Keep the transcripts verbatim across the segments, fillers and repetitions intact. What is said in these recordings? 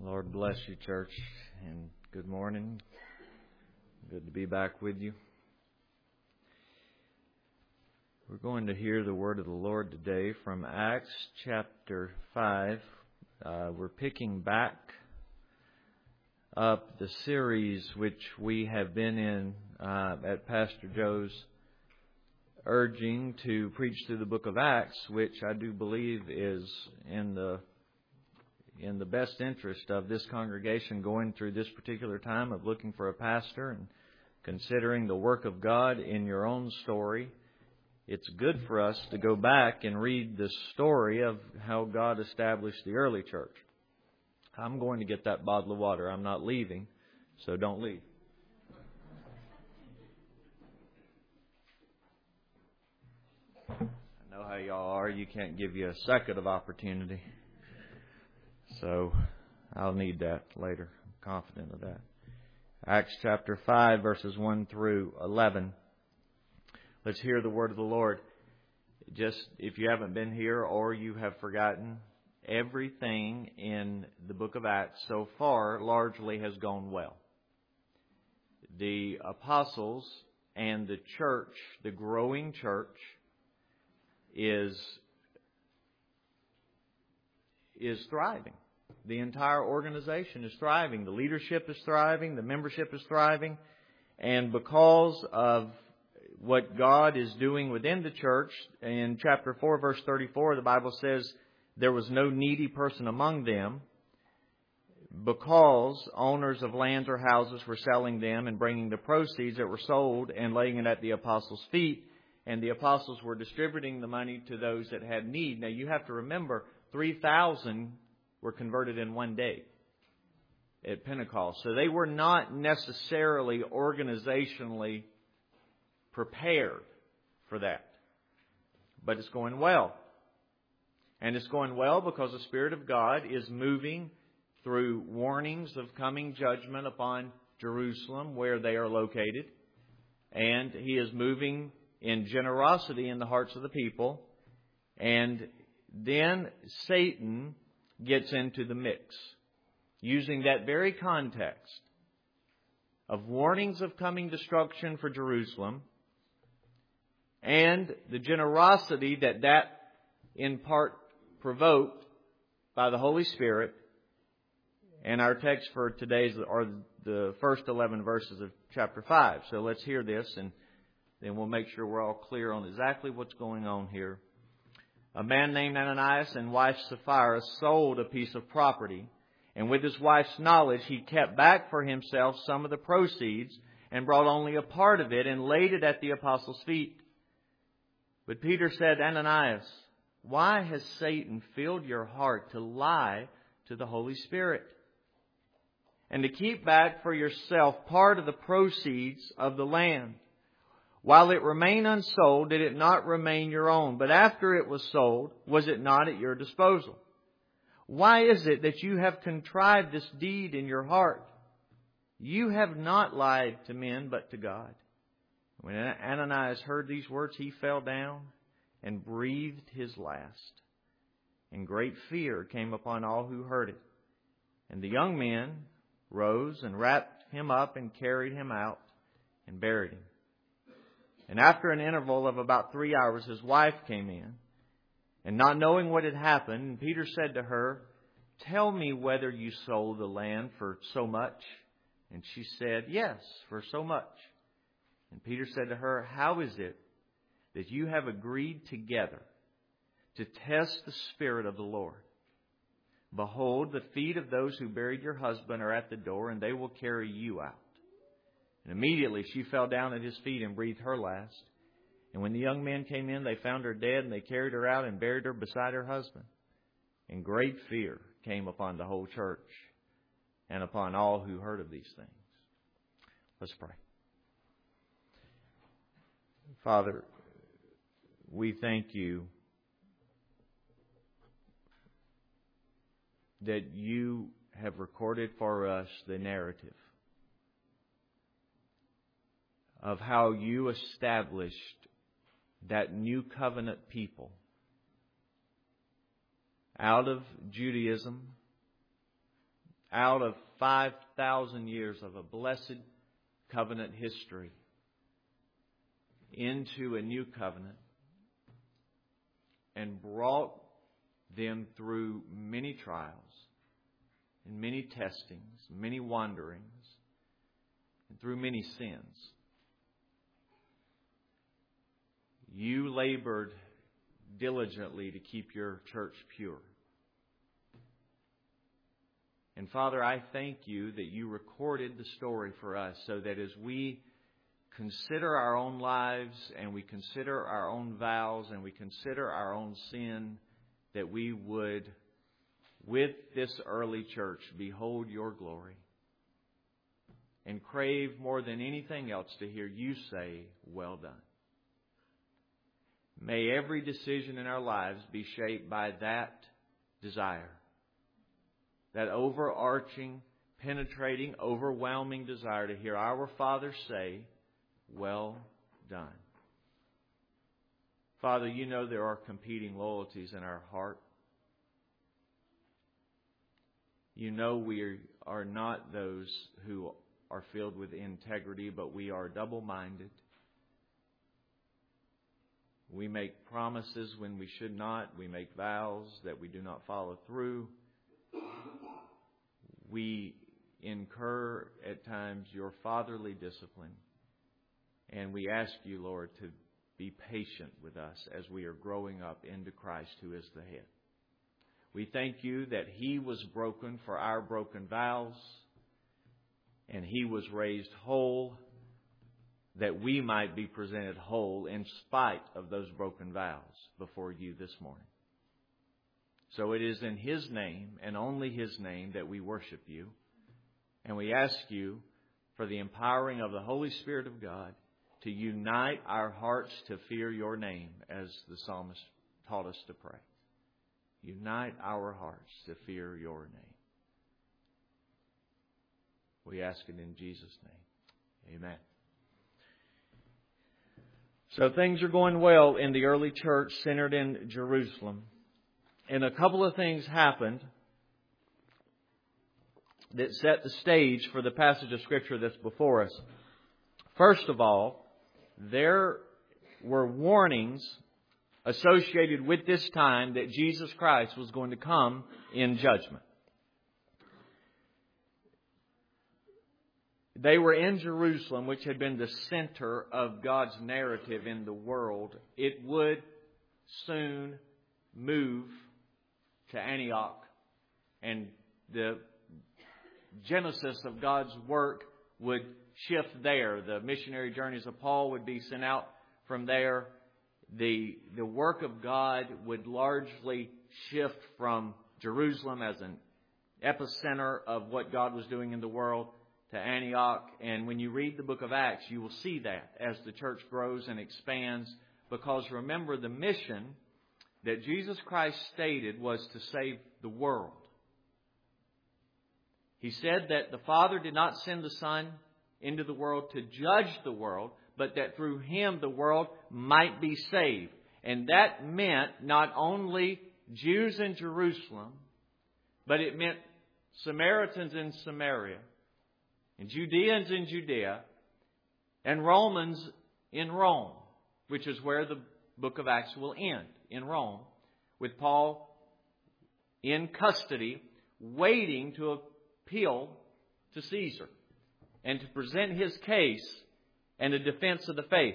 Lord bless you, church, and good morning. Good to be back with you. We're going to hear the word of the Lord today from Acts chapter five. Uh, we're picking back up the series which we have been in uh, at Pastor Joe's urging to preach through the book of Acts, which I do believe is in the in the best interest of this congregation going through this particular time of looking for a pastor and considering the work of God in your own story. It's good for us to go back and read the story of how God established the early church. I'm going to get that bottle of water. I'm not leaving, so don't leave. I know how y'all are. You can't give you a second of opportunity. So I'll need that later. I'm confident of that. Acts chapter five, verses one through eleven. Let's hear the word of the Lord. Just if you haven't been here or you have forgotten, everything in the book of Acts so far largely has gone well. The apostles and the church, the growing church, is, is thriving. The entire organization is thriving. The leadership is thriving. The membership is thriving. And because of what God is doing within the church, in chapter four, verse thirty-four, the Bible says there was no needy person among them, because owners of lands or houses were selling them and bringing the proceeds that were sold and laying it at the apostles' feet. And the apostles were distributing the money to those that had need. Now you have to remember, three thousand were converted in one day at Pentecost. So they were not necessarily organizationally prepared for that. But it's going well. And it's going well because the Spirit of God is moving through warnings of coming judgment upon Jerusalem, where they are located. And He is moving in generosity in the hearts of the people. And then Satan gets into the mix, using that very context of warnings of coming destruction for Jerusalem and the generosity that that in part provoked by the Holy Spirit. And our text for today are the first eleven verses of chapter five. So let's hear this, and then we'll make sure we're all clear on exactly what's going on here. A man named Ananias and wife Sapphira sold a piece of property, and with his wife's knowledge, he kept back for himself some of the proceeds and brought only a part of it and laid it at the apostles' feet. But Peter said, Ananias, why has Satan filled your heart to lie to the Holy Spirit and to keep back for yourself part of the proceeds of the land? While it remained unsold, did it not remain your own? But after it was sold, was it not at your disposal? Why is it that you have contrived this deed in your heart? You have not lied to men, but to God. When Ananias heard these words, he fell down and breathed his last. And great fear came upon all who heard it. And the young men rose and wrapped him up and carried him out and buried him. And after an interval of about three hours, his wife came in. And not knowing what had happened, Peter said to her, tell me whether you sold the land for so much. And she said, yes, for so much. And Peter said to her, how is it that you have agreed together to test the Spirit of the Lord? Behold, the feet of those who buried your husband are at the door, and they will carry you out. And immediately she fell down at his feet and breathed her last. And when the young men came in, they found her dead, and they carried her out and buried her beside her husband. And great fear came upon the whole church and upon all who heard of these things. Let's pray. Father, we thank you that you have recorded for us the narrative of how you established that new covenant people out of Judaism out of five thousand years of a blessed covenant history into a new covenant and brought them through many trials and many testings, many wanderings, and through many sins. You labored diligently to keep your church pure. And Father, I thank you that you recorded the story for us so that as we consider our own lives and we consider our own vows and we consider our own sin, that we would, with this early church, behold your glory and crave more than anything else to hear you say, well done. May every decision in our lives be shaped by that desire. That overarching, penetrating, overwhelming desire to hear our Father say, well done. Father, you know there are competing loyalties in our heart. You know we are not those who are filled with integrity, but we are double-minded. We make promises when we should not. We make vows that we do not follow through. We incur at times your fatherly discipline. And we ask you, Lord, to be patient with us as we are growing up into Christ, who is the head. We thank you that He was broken for our broken vows, and He was raised whole that we might be presented whole in spite of those broken vows before you this morning. So it is in His name and only His name that we worship you. And we ask you for the empowering of the Holy Spirit of God to unite our hearts to fear your name, as the psalmist taught us to pray. Unite our hearts to fear your name. We ask it in Jesus' name. Amen. So things are going well in the early church centered in Jerusalem. And a couple of things happened that set the stage for the passage of Scripture that's before us. First of all, there were warnings associated with this time that Jesus Christ was going to come in judgment. They were in Jerusalem, which had been the center of God's narrative in the world. It would soon move to Antioch, and the genesis of God's work would shift there. The missionary journeys of Paul would be sent out from there. The, the work of God would largely shift from Jerusalem as an epicenter of what God was doing in the world to Antioch. And when you read the book of Acts, you will see that as the church grows and expands. Because remember, the mission that Jesus Christ stated was to save the world. He said that the Father did not send the Son into the world to judge the world, but that through Him the world might be saved. And that meant not only Jews in Jerusalem, but it meant Samaritans in Samaria, and Judeans in Judea, and Romans in Rome, which is where the book of Acts will end, in Rome, with Paul in custody, waiting to appeal to Caesar and to present his case and a defense of the faith.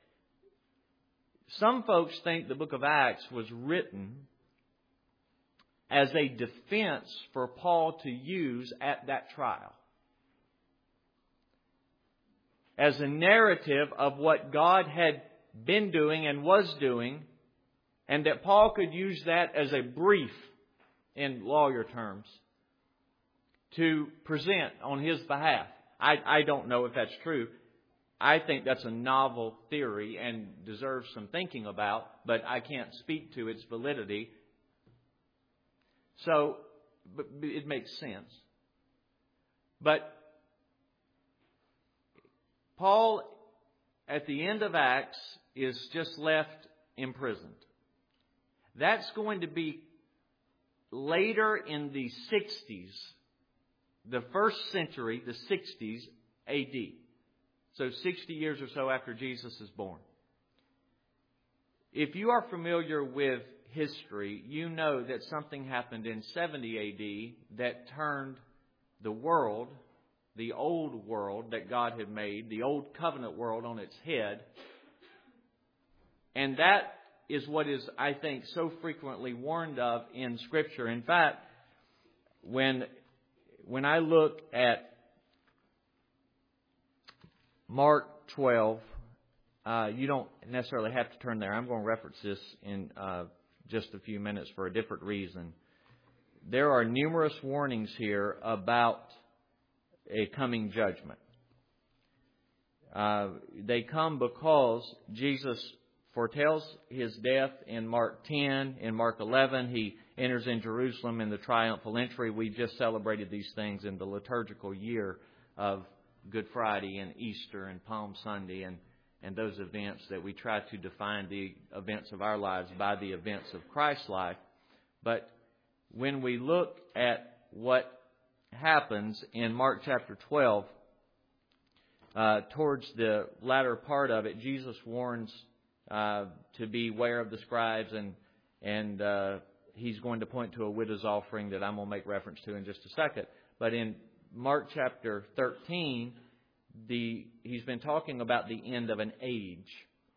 Some folks think the book of Acts was written as a defense for Paul to use at that trial, as a narrative of what God had been doing and was doing, and that Paul could use that as a brief, in lawyer terms, to present on his behalf. I, I don't know if that's true. I think that's a novel theory and deserves some thinking about, but I can't speak to its validity. So, but it makes sense. But Paul, at the end of Acts, is just left imprisoned. That's going to be later in the sixties the first century, the sixties A D. So sixty years or so after Jesus is born. If you are familiar with history, you know that something happened in seventy A D that turned the world, the old world that God had made, the old covenant world, on its head. And that is what is, I think, so frequently warned of in Scripture. In fact, when when I look at Mark twelve, uh, you don't necessarily have to turn there. I'm going to reference this in uh, just a few minutes for a different reason. There are numerous warnings here about a coming judgment. Uh, they come because Jesus foretells His death in Mark ten. In Mark eleven, He enters in Jerusalem in the triumphal entry. We just celebrated these things in the liturgical year of Good Friday and Easter and Palm Sunday and, and those events that we try to define the events of our lives by the events of Christ's life. But when we look at what happens in Mark chapter twelve, uh, towards the latter part of it, Jesus warns uh, to beware of the scribes, and and uh, He's going to point to a widow's offering that I'm going to make reference to in just a second. But in Mark chapter thirteen, the He's been talking about the end of an age.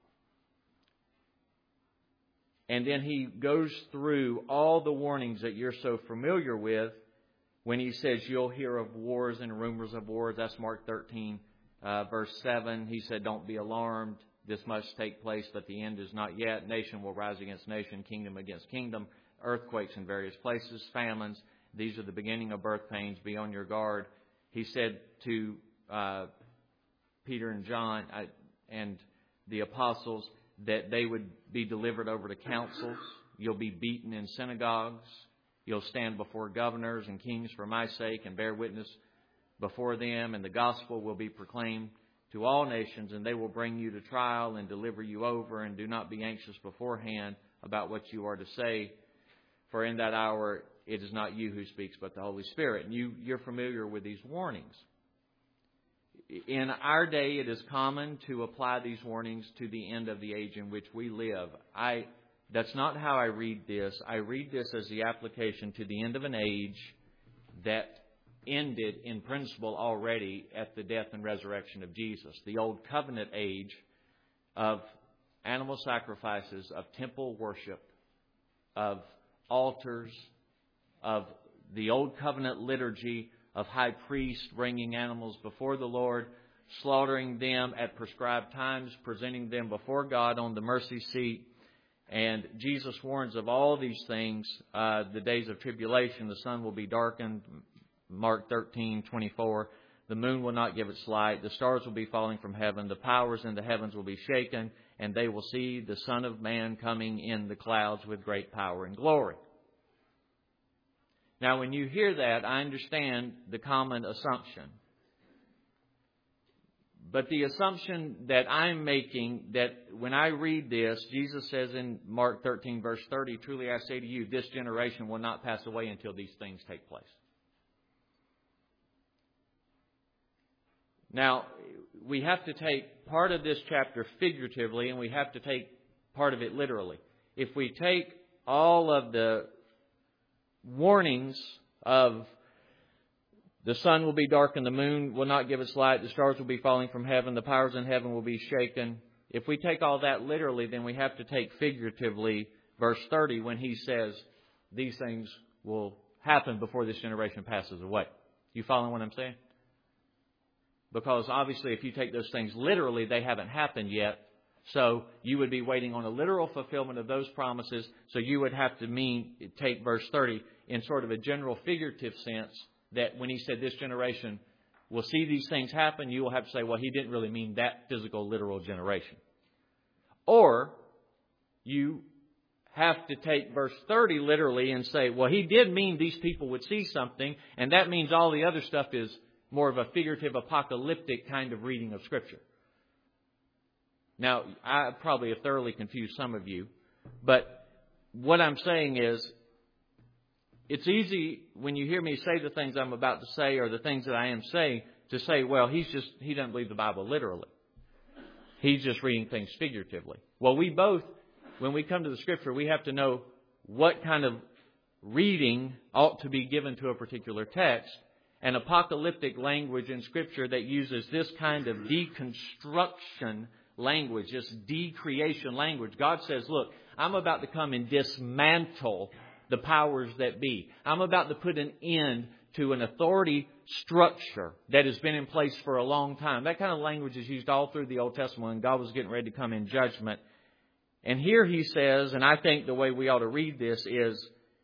And then He goes through all the warnings that you're so familiar with when He says you'll hear of wars and rumors of wars. That's Mark thirteen, uh, verse seven. He said, don't be alarmed. This must take place, but the end is not yet. Nation will rise against nation, kingdom against kingdom, earthquakes in various places, famines. These are the beginning of birth pains. Be on your guard. He said to uh, Peter and John uh, and the apostles that they would be delivered over to councils. You'll be beaten in synagogues. You'll stand before governors and kings for my sake and bear witness before them. And the gospel will be proclaimed to all nations, and they will bring you to trial and deliver you over. And do not be anxious beforehand about what you are to say, for in that hour it is not you who speaks, but the Holy Spirit. And you, you're familiar with these warnings. In our day, it is common to apply these warnings to the end of the age in which we live. I, that's not how I read this. I read this as the application to the end of an age that ended in principle already at the death and resurrection of Jesus. The old covenant age of animal sacrifices, of temple worship, of altars, of the old covenant liturgy of high priests bringing animals before the Lord, slaughtering them at prescribed times, presenting them before God on the mercy seat. And Jesus warns of all these things. Uh, the days of tribulation, the sun will be darkened, Mark thirteen twenty-four. The moon will not give its light. The stars will be falling from heaven. The powers in the heavens will be shaken. And they will see the Son of Man coming in the clouds with great power and glory. Now, when you hear that, I understand the common assumption. But the assumption that I'm making, that when I read this, Jesus says in Mark thirteen, verse thirty, truly I say to you, this generation will not pass away until these things take place. Now, we have to take part of this chapter figuratively, and we have to take part of it literally. If we take all of the warnings of the sun will be darkened, the moon will not give its light, the stars will be falling from heaven, the powers in heaven will be shaken. If we take all that literally, then we have to take figuratively verse thirty when He says these things will happen before this generation passes away. You following what I'm saying? Because obviously if you take those things literally, they haven't happened yet. So you would be waiting on a literal fulfillment of those promises. So you would have to mean take verse thirty in sort of a general figurative sense, that when He said this generation will see these things happen, you will have to say, well, He didn't really mean that physical, literal generation. Or you have to take verse thirty literally and say, well, He did mean these people would see something, and that means all the other stuff is more of a figurative, apocalyptic kind of reading of Scripture. Now, I probably have thoroughly confused some of you, but what I'm saying is it's easy when you hear me say the things I'm about to say or the things that I am saying to say, well, he's just, he doesn't believe the Bible literally. He's just reading things figuratively. Well, we both, when we come to the Scripture, we have to know what kind of reading ought to be given to a particular text. And apocalyptic language in Scripture that uses this kind of deconstruction language, this decreation language. God says, look, I'm about to come and dismantle the powers that be. I'm about to put an end to an authority structure that has been in place for a long time. That kind of language is used all through the Old Testament when God was getting ready to come in judgment. And here He says, and I think the way we ought to read this is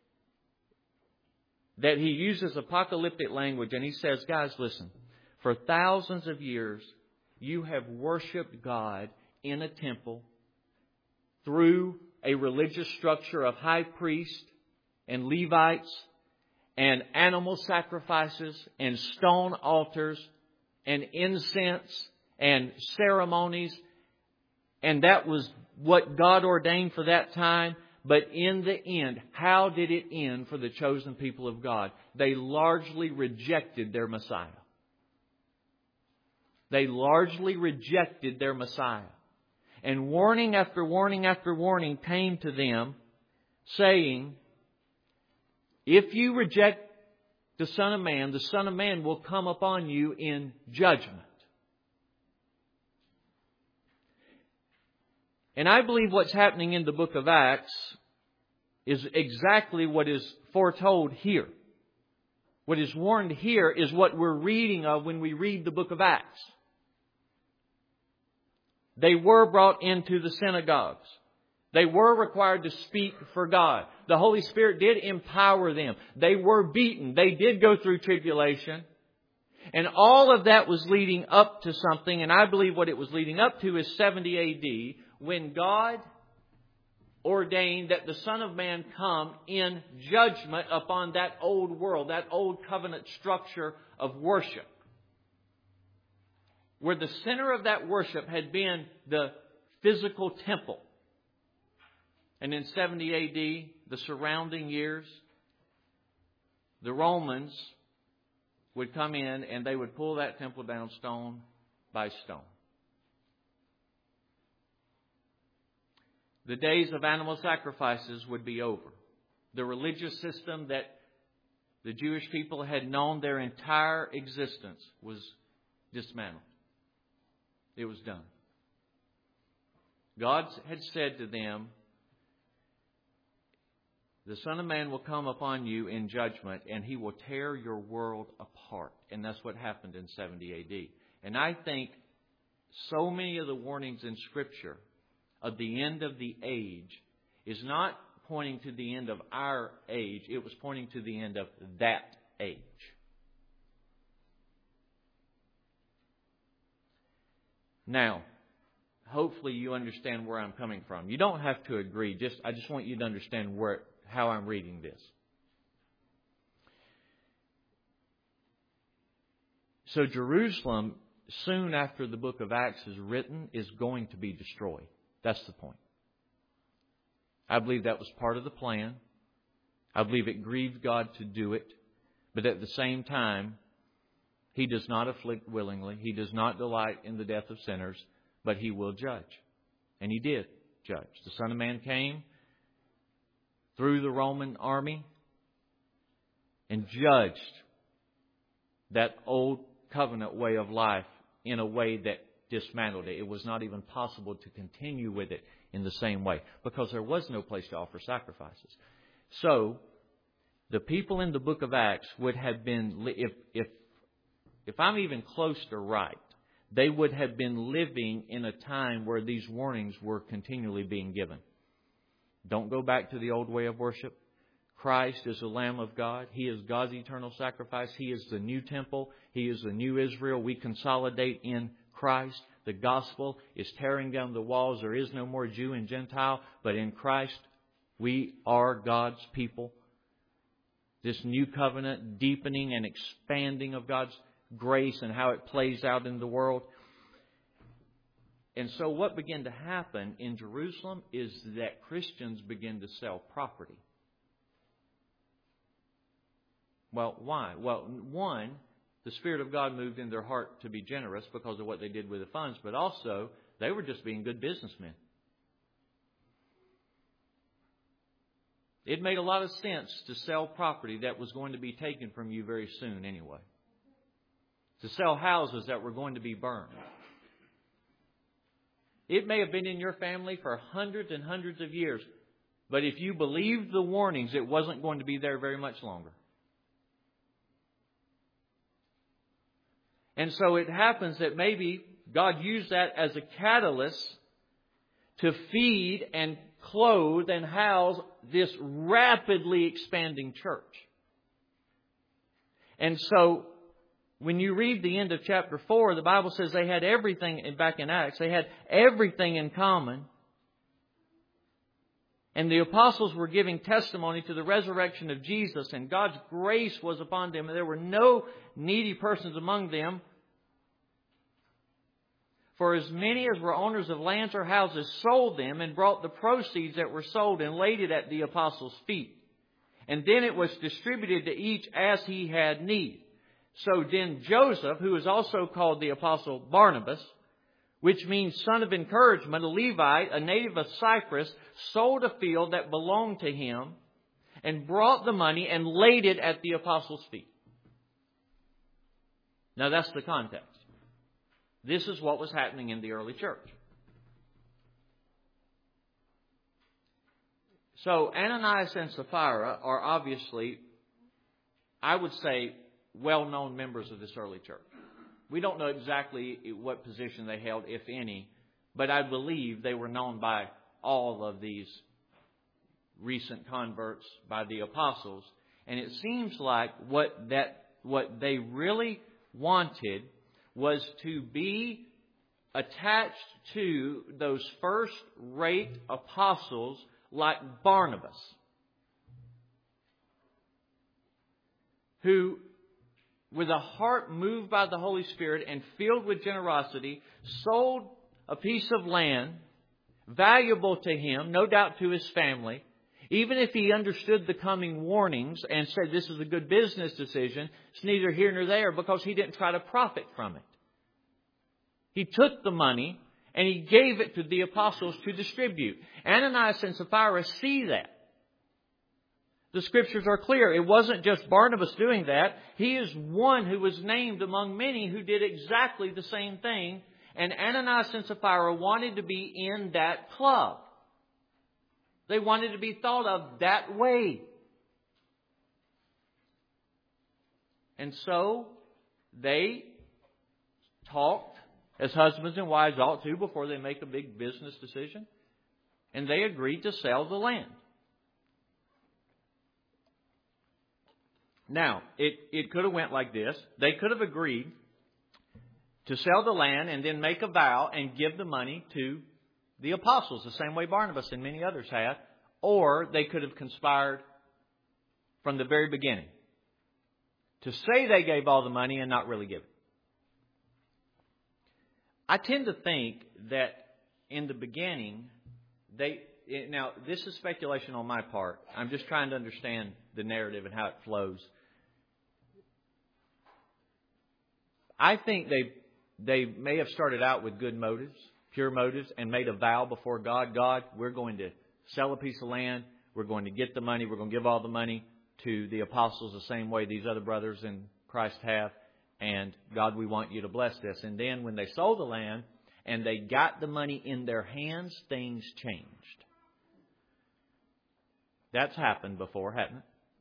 that He uses apocalyptic language and He says, guys, listen, for thousands of years you have worshiped God in a temple through a religious structure of high priest and Levites and animal sacrifices and stone altars and incense and ceremonies. And that was what God ordained for that time. But in the end, how did it end for the chosen people of God? They largely rejected their Messiah. They largely rejected their Messiah. And warning after warning after warning came to them, saying, if you reject the Son of Man, the Son of Man will come upon you in judgment. And I believe what's happening in the book of Acts is exactly what is foretold here. What is warned here is what we're reading of when we read the book of Acts. They were brought into the synagogues. They were required to speak for God. The Holy Spirit did empower them. They were beaten. They did go through tribulation. And all of that was leading up to something. And I believe what it was leading up to is seventy A D, when God ordained that the Son of Man come in judgment upon that old world, that old covenant structure of worship. Where the center of that worship had been the physical temple. And in seventy A D, the surrounding years, the Romans would come in and they would pull that temple down stone by stone. The days of animal sacrifices would be over. The religious system that the Jewish people had known their entire existence was dismantled. It was done. God had said to them, the Son of Man will come upon you in judgment and He will tear your world apart. And that's what happened in seventy A D. And I think so many of the warnings in Scripture of the end of the age is not pointing to the end of our age. It was pointing to the end of that age. Now, hopefully you understand where I'm coming from. You don't have to agree. Just I just want you to understand where how I'm reading this. So Jerusalem, soon after the book of Acts is written, is going to be destroyed. That's the point. I believe that was part of the plan. I believe it grieved God to do it. But at the same time, He does not afflict willingly. He does not delight in the death of sinners, but He will judge. And He did judge. The Son of Man came through the Roman army and judged that old covenant way of life in a way that dismantled it. It was not even possible to continue with it in the same way because there was no place to offer sacrifices. So, the people in the book of Acts would have been, if, if, if I'm even close to right, they would have been living in a time where these warnings were continually being given. Don't go back to the old way of worship. Christ is the Lamb of God. He is God's eternal sacrifice. He is the new temple. He is the new Israel. We consolidate in Christ. The gospel is tearing down the walls. There is no more Jew and Gentile, but in Christ we are God's people. This new covenant, deepening and expanding of God's grace and how it plays out in the world. And so what began to happen in Jerusalem is that Christians begin to sell property. Well, why? Well, one, the Spirit of God moved in their heart to be generous because of what they did with the funds, but also they were just being good businessmen. It made a lot of sense to sell property that was going to be taken from you very soon anyway. To sell houses that were going to be burned. It may have been in your family for hundreds and hundreds of years, but if you believed the warnings, it wasn't going to be there very much longer. And so it happens that maybe God used that as a catalyst to feed and clothe and house this rapidly expanding church. And so when you read the end of chapter four, the Bible says they had everything, back in Acts, they had everything in common. And the apostles were giving testimony to the resurrection of Jesus, and God's grace was upon them. There were no needy persons among them. For as many as were owners of lands or houses sold them and brought the proceeds that were sold and laid it at the apostles' feet. And then it was distributed to each as he had need. So then Joseph, who is also called the apostle Barnabas, which means son of encouragement, a Levite, a native of Cyprus, sold a field that belonged to him and brought the money and laid it at the apostles' feet. Now that's the context. This is what was happening in the early church. So Ananias and Sapphira are obviously, I would say, well-known members of this early church. We don't know exactly what position they held, if any, but I believe they were known by all of these recent converts, by the apostles. And it seems like what that what they really wanted was to be attached to those first-rate apostles like Barnabas, who, with a heart moved by the Holy Spirit and filled with generosity, sold a piece of land valuable to him, no doubt to his family. Even if he understood the coming warnings and said this is a good business decision, it's neither here nor there because he didn't try to profit from it. He took the money and he gave it to the apostles to distribute. Ananias and Sapphira see that. The Scriptures are clear. It wasn't just Barnabas doing that. He is one who was named among many who did exactly the same thing. And Ananias and Sapphira wanted to be in that club. They wanted to be thought of that way. And so they talked, as husbands and wives ought to, before they make a big business decision. And they agreed to sell the land. Now, it, it could have went like this. They could have agreed to sell the land and then make a vow and give the money to the apostles, the same way Barnabas and many others had. Or they could have conspired from the very beginning to say they gave all the money and not really give it. I tend to think that in the beginning, they... Now, this is speculation on my part. I'm just trying to understand the narrative and how it flows. I think they they may have started out with good motives, pure motives, and made a vow before God. God, we're going to sell a piece of land. We're going to get the money. We're going to give all the money to the apostles the same way these other brothers in Christ have. And God, we want you to bless this. And then when they sold the land and they got the money in their hands, things changed. That's happened before, hasn't it?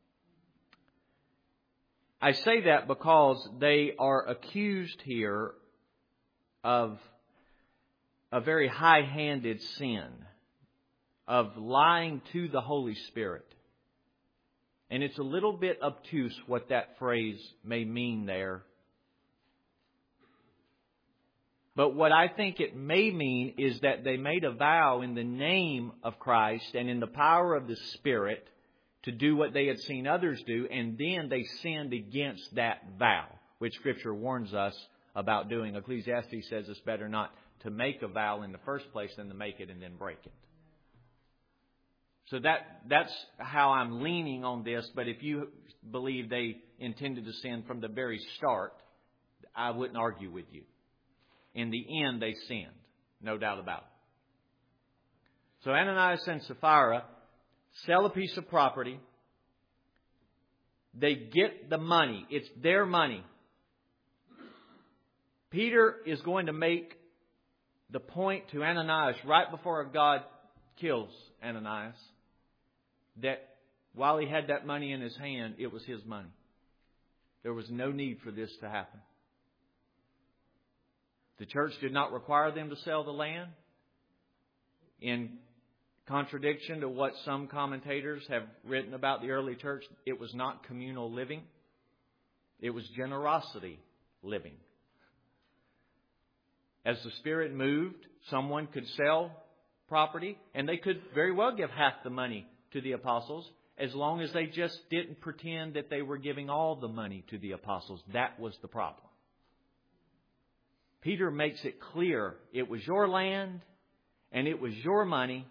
I say that because they are accused here of a very high-handed sin, of lying to the Holy Spirit. And it's a little bit obtuse what that phrase may mean there. But what I think it may mean is that they made a vow in the name of Christ and in the power of the Spirit to do what they had seen others do, and then they sinned against that vow, which Scripture warns us about doing. Ecclesiastes says it's better not to make a vow in the first place than to make it and then break it. So that that's how I'm leaning on this. But if you believe they intended to sin from the very start, I wouldn't argue with you. In the end, they sinned. No doubt about it. So Ananias and Sapphira sell a piece of property. They get the money. It's their money. Peter is going to make the point to Ananias right before God kills Ananias that while he had that money in his hand, it was his money. There was no need for this to happen. The church did not require them to sell the land. In contradiction to what some commentators have written about the early church, it was not communal living. It was generosity living. As the Spirit moved, someone could sell property, and they could very well give half the money to the apostles, as long as they just didn't pretend that they were giving all the money to the apostles. That was the problem. Peter makes it clear it was your land and it was your money.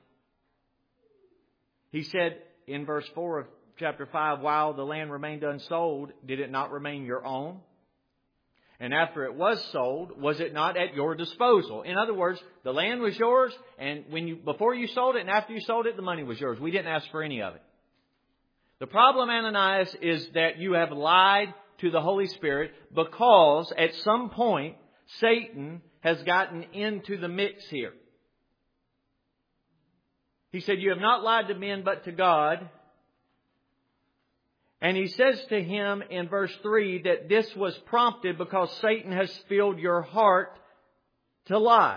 He said in verse four of chapter five, while the land remained unsold, did it not remain your own? And after it was sold, was it not at your disposal? In other words, the land was yours, and when you before you sold it and after you sold it, the money was yours. We didn't ask for any of it. The problem, Ananias, is that you have lied to the Holy Spirit because at some point Satan has gotten into the mix here. He said, you have not lied to men but to God. And he says to him in verse three that this was prompted because Satan has filled your heart to lie.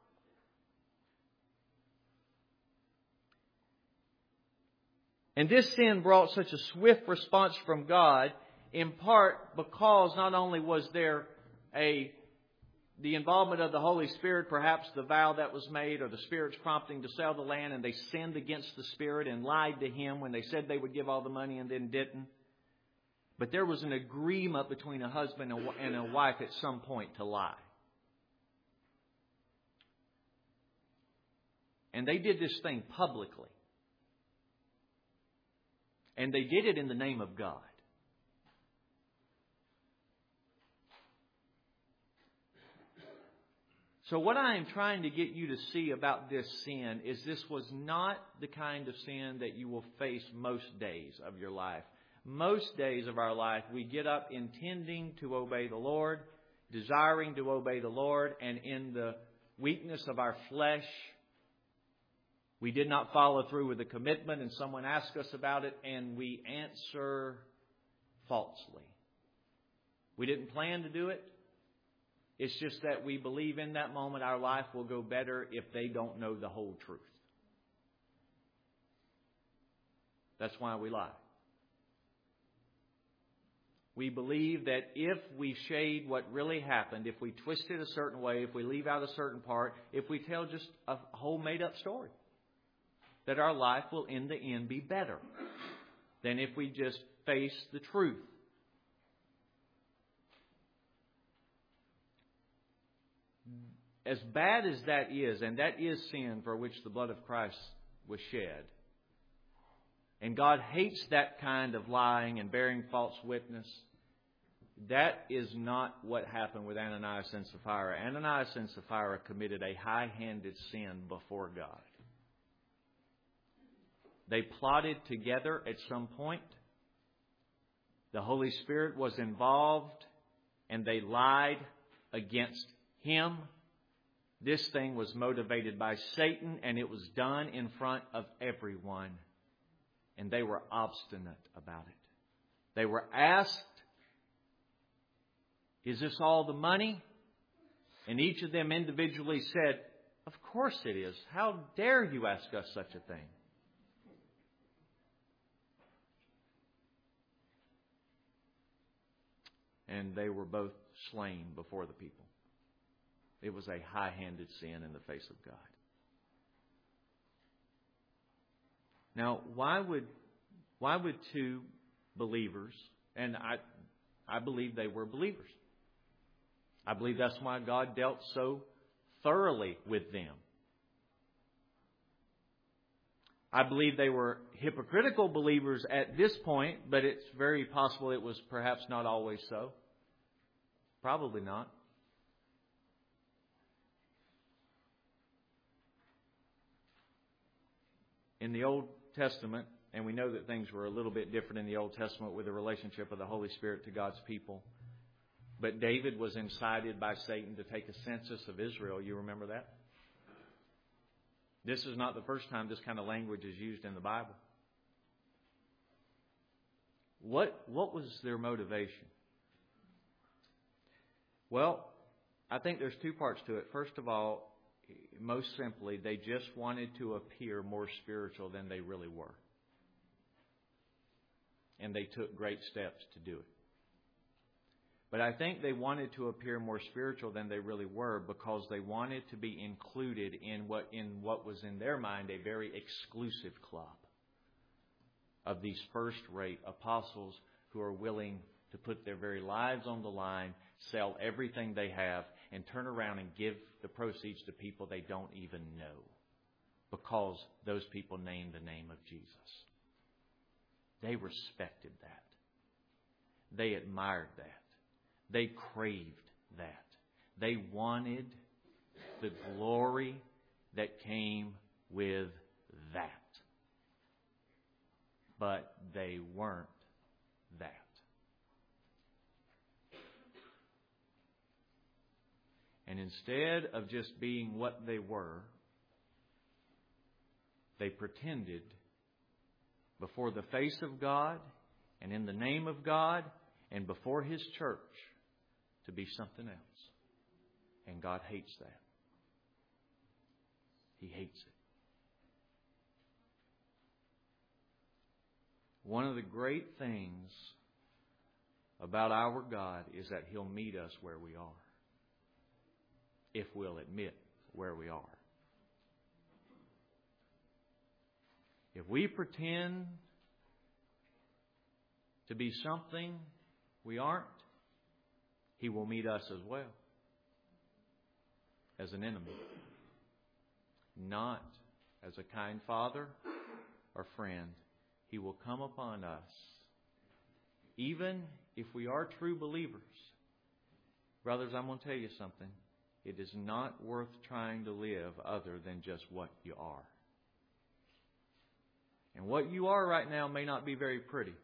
And this sin brought such a swift response from God, in part because not only was there a the involvement of the Holy Spirit, perhaps the vow that was made or the Spirit's prompting to sell the land, and they sinned against the Spirit and lied to Him when they said they would give all the money and then didn't. But there was an agreement between a husband and a wife at some point to lie. And they did this thing publicly. And they did it in the name of God. So what I am trying to get you to see about this sin is this was not the kind of sin that you will face most days of your life. Most days of our life, we get up intending to obey the Lord, desiring to obey the Lord, and in the weakness of our flesh, we did not follow through with the commitment, and someone asked us about it, and we answer falsely. We didn't plan to do it. It's just that we believe in that moment our life will go better if they don't know the whole truth. That's why we lie. We believe that if we shade what really happened, if we twist it a certain way, if we leave out a certain part, if we tell just a whole made-up story, that our life will in the end be better than if we just face the truth. As bad as that is, and that is sin for which the blood of Christ was shed, and God hates that kind of lying and bearing false witness, that is not what happened with Ananias and Sapphira. Ananias and Sapphira committed a high-handed sin before God. They plotted together at some point. The Holy Spirit was involved, and they lied against Him. This thing was motivated by Satan, and it was done in front of everyone. And they were obstinate about it. They were asked, is this all the money? And each of them individually said, of course it is. How dare you ask us such a thing? And they were both slain before the people. It was a high-handed sin in the face of God. Now, why would why would two believers, and I I believe they were believers. I believe that's why God dealt so thoroughly with them. I believe they were hypocritical believers at this point, but it's very possible it was perhaps not always so. Probably not. In the Old Testament, and we know that things were a little bit different in the Old Testament with the relationship of the Holy Spirit to God's people. But David was incited by Satan to take a census of Israel. You remember that? This is not the first time this kind of language is used in the Bible. What, what was their motivation? Well, I think there's two parts to it. First of all, most simply, they just wanted to appear more spiritual than they really were. And they took great steps to do it. But I think they wanted to appear more spiritual than they really were because they wanted to be included in what in what was in their mind a very exclusive club of these first-rate apostles who are willing to put their very lives on the line, sell everything they have, and turn around and give the proceeds to people they don't even know because those people name the name of Jesus. They respected that. They admired that. They craved that. They wanted the glory that came with that. But they weren't that. And instead of just being what they were, they pretended before the face of God and in the name of God and before His church to be something else. And God hates that. He hates it. One of the great things about our God is that He'll meet us where we are, if we'll admit where we are. If we pretend to be something we aren't, He will meet us as well, as an enemy, not as a kind father or friend. He will come upon us, even if we are true believers. Brothers, I'm going to tell you something. It is not worth trying to live other than just what you are. And what you are right now may not be very pretty.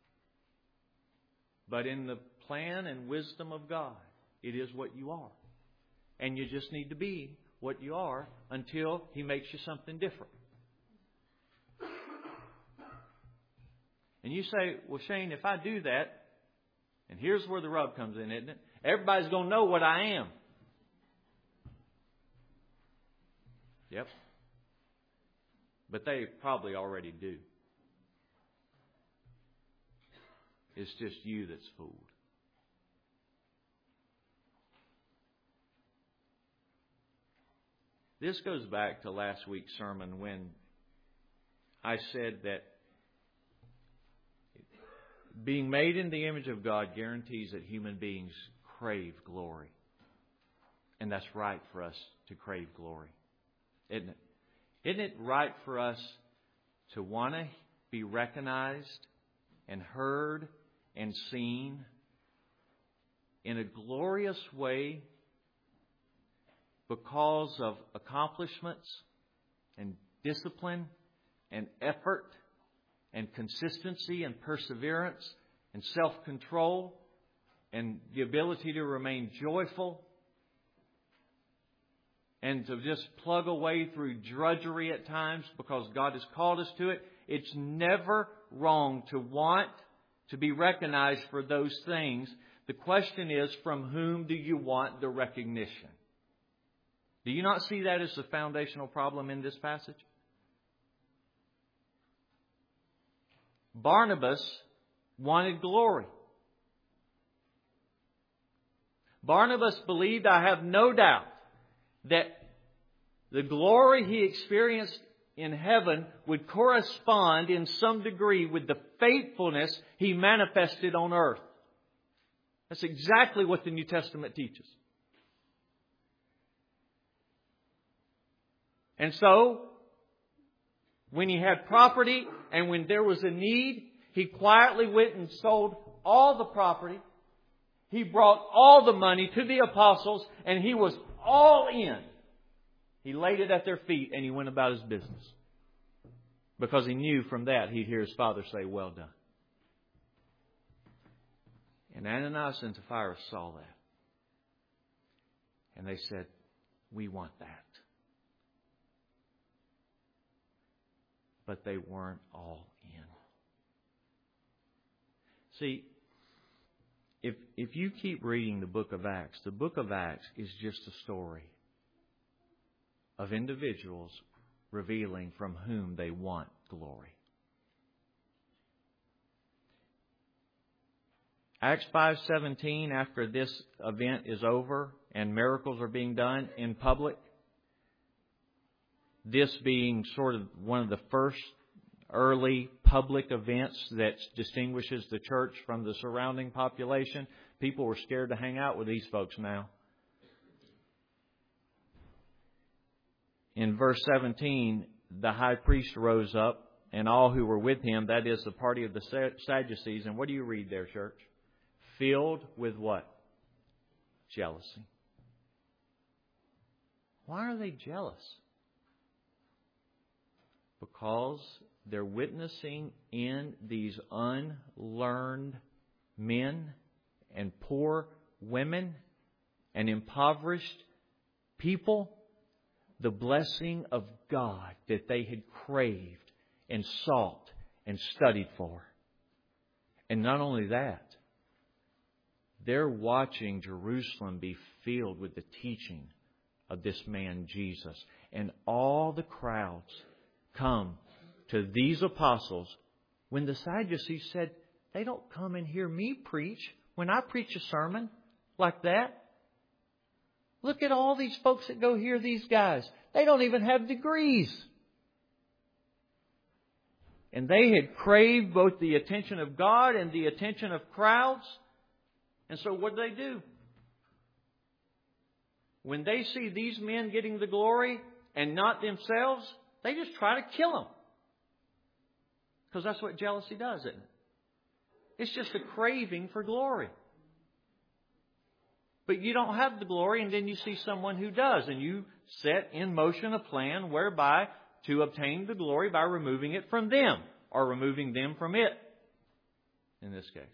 But in the plan and wisdom of God, it is what you are. And you just need to be what you are until He makes you something different. And you say, well, Shane, if I do that, and here's where the rub comes in, isn't it? Everybody's going to know what I am. Yep. But they probably already do. It's just you that's fooled. This goes back to last week's sermon when I said that being made in the image of God guarantees that human beings crave glory. And that's right for us to crave glory. Isn't it? Isn't it right for us to want to be recognized and heard and seen in a glorious way because of accomplishments and discipline and effort and consistency and perseverance and self-control and the ability to remain joyful and to just plug away through drudgery at times because God has called us to it? It's never wrong to want to be recognized for those things. The question is, from whom do you want the recognition? Do you not see that as the foundational problem in this passage? Barnabas wanted glory. Barnabas believed, I have no doubt, that the glory he experienced in heaven would correspond in some degree with the faithfulness he manifested on earth. That's exactly what the New Testament teaches. And so, When he had property and when there was a need, he quietly went and sold all the property. He brought all the money to the apostles and he was all in. He laid it at their feet and he went about his business. Because he knew from that he'd hear his Father say, well done. And Ananias and Sapphira saw that. And they said, we want that. But they weren't all in. See, if if you keep reading the book of Acts, the book of Acts is just a story of individuals revealing from whom they want glory. Acts five seventeen, after this event is over and miracles are being done in public, this being sort of one of the first early public events that distinguishes the church from the surrounding population, people were scared to hang out with these folks now. In verse seventeen, the high priest rose up and all who were with him, that is the party of the Sadducees. And what do you read there, church? Filled with what? Jealousy. Why are they jealous? Because they're witnessing in these unlearned men and poor women and impoverished people the blessing of God that they had craved and sought and studied for. And not only that, they're watching Jerusalem be filled with the teaching of this man Jesus. And all the crowds come to these apostles when the Sadducees said, they don't come and hear me preach when I preach a sermon like that. Look at all these folks that go hear these guys. They don't even have degrees. And they had craved both the attention of God and the attention of crowds. And so what did they do? When they see these men getting the glory and not themselves, they just try to kill them. Because that's what jealousy does, isn't it? It's just a craving for glory. But you don't have the glory, and then you see someone who does. And you set in motion a plan whereby to obtain the glory by removing it from them, or removing them from it, in this case.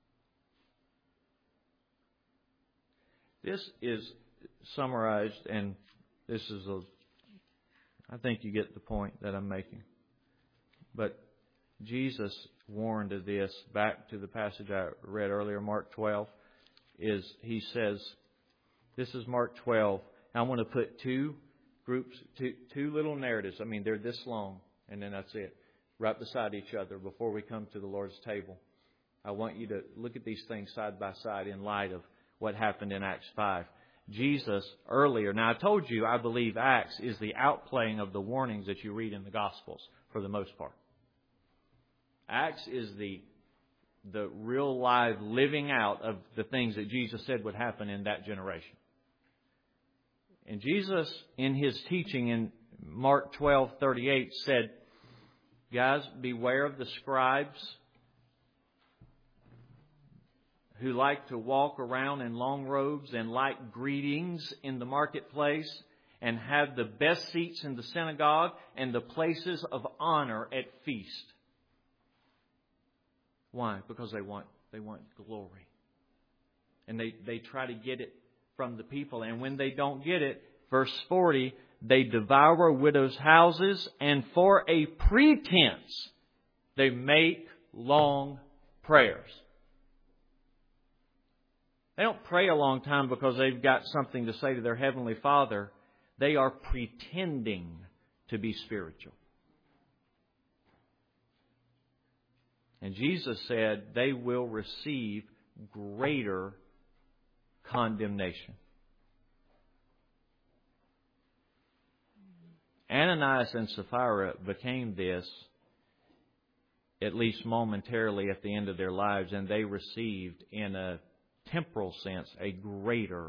This is summarized, and this is a... I think you get the point that I'm making. But Jesus warned of this, back to the passage I read earlier, Mark twelve, is He says, this is Mark twelve. I want to put two groups, two, two little narratives. I mean, they're this long, and then that's it, right beside each other before we come to the Lord's table. I want you to look at these things side by side in light of what happened in Acts five. Jesus earlier, now I told you I believe Acts is the outplaying of the warnings that you read in the Gospels for the most part. Acts is the the real live living out of the things that Jesus said would happen in that generation. And Jesus, in His teaching in Mark twelve thirty-eight, said, guys, beware of the scribes who like to walk around in long robes and like greetings in the marketplace and have the best seats in the synagogue and the places of honor at feast. Why? Because they want they want glory. And they, they try to get it from the people. And when they don't get it, verse forty, they devour widows' houses, and for a pretense they make long prayers. They don't pray a long time because they've got something to say to their Heavenly Father. They are pretending to be spiritual. And Jesus said they will receive greater condemnation. Ananias and Sapphira became this, at least momentarily at the end of their lives, and they received in a temporal sense a greater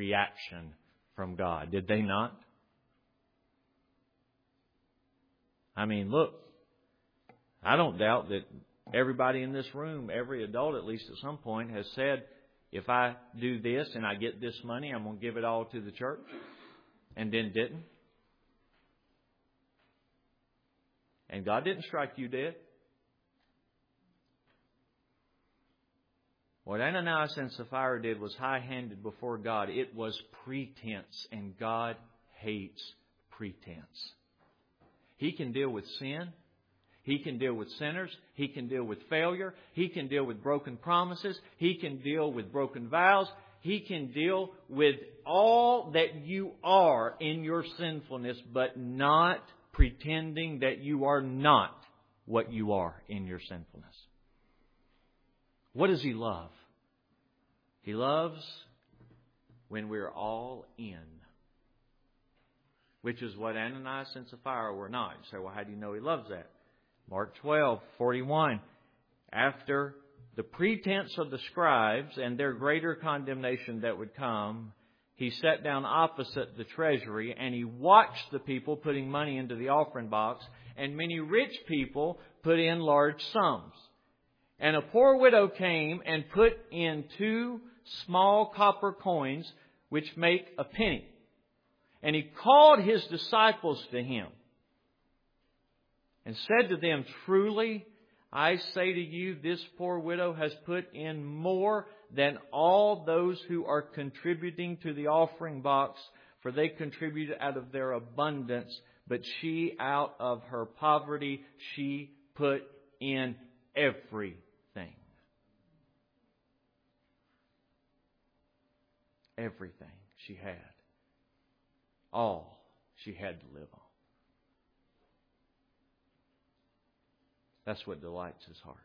reaction from God. Did they not? I mean, look, I don't doubt that everybody in this room, every adult at least at some point, has said, if I do this and I get this money, I'm going to give it all to the church, and then didn't. And God didn't strike you dead. What Ananias and Sapphira did was high-handed before God. It was pretense, and God hates pretense. He can deal with sin. He can deal with sinners. He can deal with failure. He can deal with broken promises. He can deal with broken vows. He can deal with all that you are in your sinfulness, but not pretending that you are not what you are in your sinfulness. What does He love? He loves when we're all in. Which is what Ananias and Sapphira were not. You say, well, how do you know He loves that? Mark twelve, forty-one. After the pretense of the scribes and their greater condemnation that would come, He sat down opposite the treasury and He watched the people putting money into the offering box, and many rich people put in large sums. And a poor widow came and put in two small copper coins, which make a penny. And He called His disciples to Him and said to them, truly, I say to you, this poor widow has put in more than all those who are contributing to the offering box, for they contribute out of their abundance, but she, out of her poverty, she put in everything. Everything she had. All she had to live on. That's what delights His heart.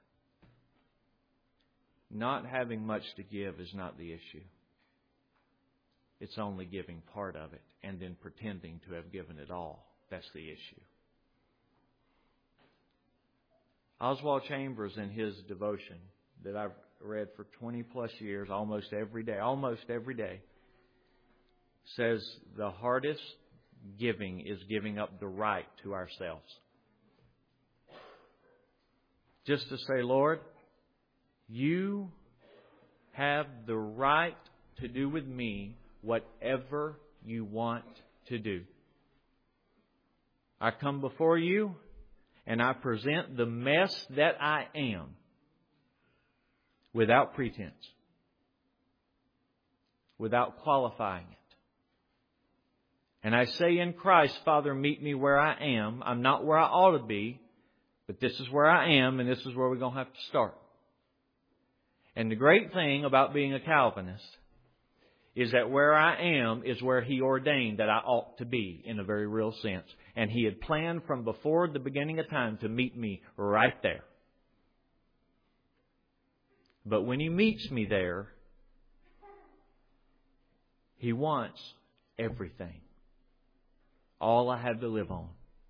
Not having much to give is not the issue. It's only giving part of it and then pretending to have given it all. That's the issue. Oswald Chambers, in his devotion that I've read for twenty plus years, almost every day, almost every day, says the hardest giving is giving up the right to ourselves. Just to say, Lord, You have the right to do with me whatever You want to do. I come before You and I present the mess that I am without pretense, without qualifying it. And I say in Christ, Father, meet me where I am. I'm not where I ought to be, but this is where I am, and this is where we're going to have to start. And the great thing about being a Calvinist is that where I am is where He ordained that I ought to be in a very real sense. And He had planned from before the beginning of time to meet me right there. But when He meets me there, He wants everything. All I have to live on.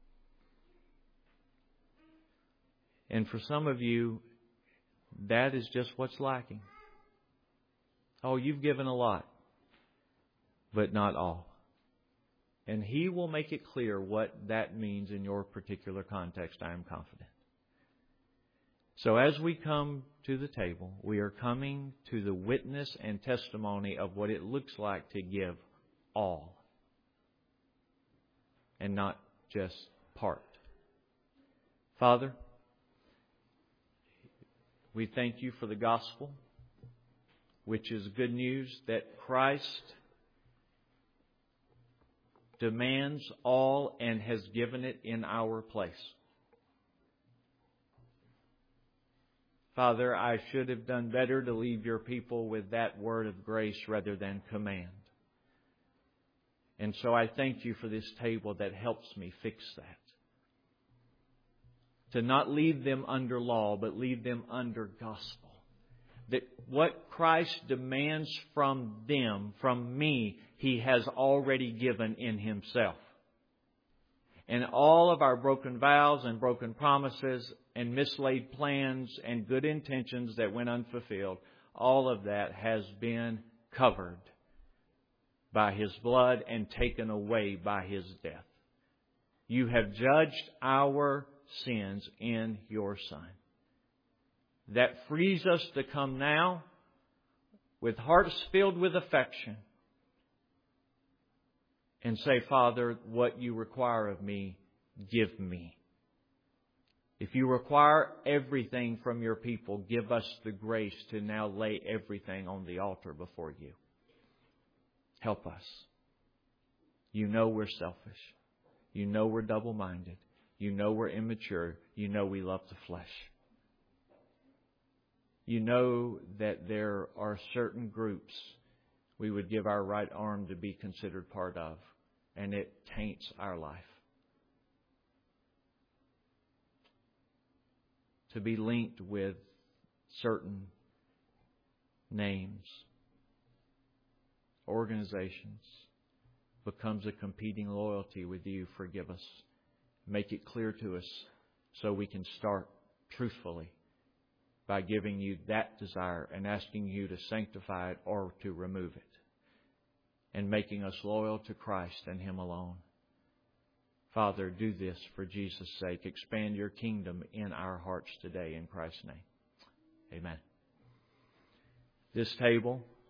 And for some of you, that is just what's lacking. Oh, you've given a lot, but not all. And He will make it clear what that means in your particular context, I am confident. So as we come to the table, we are coming to the witness and testimony of what it looks like to give all. And not just part. Father, we thank You for the gospel, which is good news that Christ demands all and has given it in our place. Father, I should have done better to leave Your people with that word of grace rather than command. And so I thank You for this table that helps me fix that. To not leave them under law, but leave them under gospel. That what Christ demands from them, from me, He has already given in Himself. And all of our broken vows and broken promises and mislaid plans and good intentions that went unfulfilled, all of that has been covered by His blood and taken away by His death. You have judged our sins in your Son. That frees us to come now with hearts filled with affection and say, Father, what you require of me, give me. If you require everything from your people, give us the grace to now lay everything on the altar before you. Help us. You know we're selfish. You know we're double-minded. You know we're immature. You know we love the flesh. You know that there are certain groups we would give our right arm to be considered part of, and it taints our life. To be linked with certain names, organizations, becomes a competing loyalty with you. Forgive us. Make it clear to us so we can start truthfully by giving you that desire and asking you to sanctify it or to remove it, and making us loyal to Christ and Him alone. Father, do this for Jesus' sake. Expand your kingdom in our hearts today in Christ's name. Amen. This table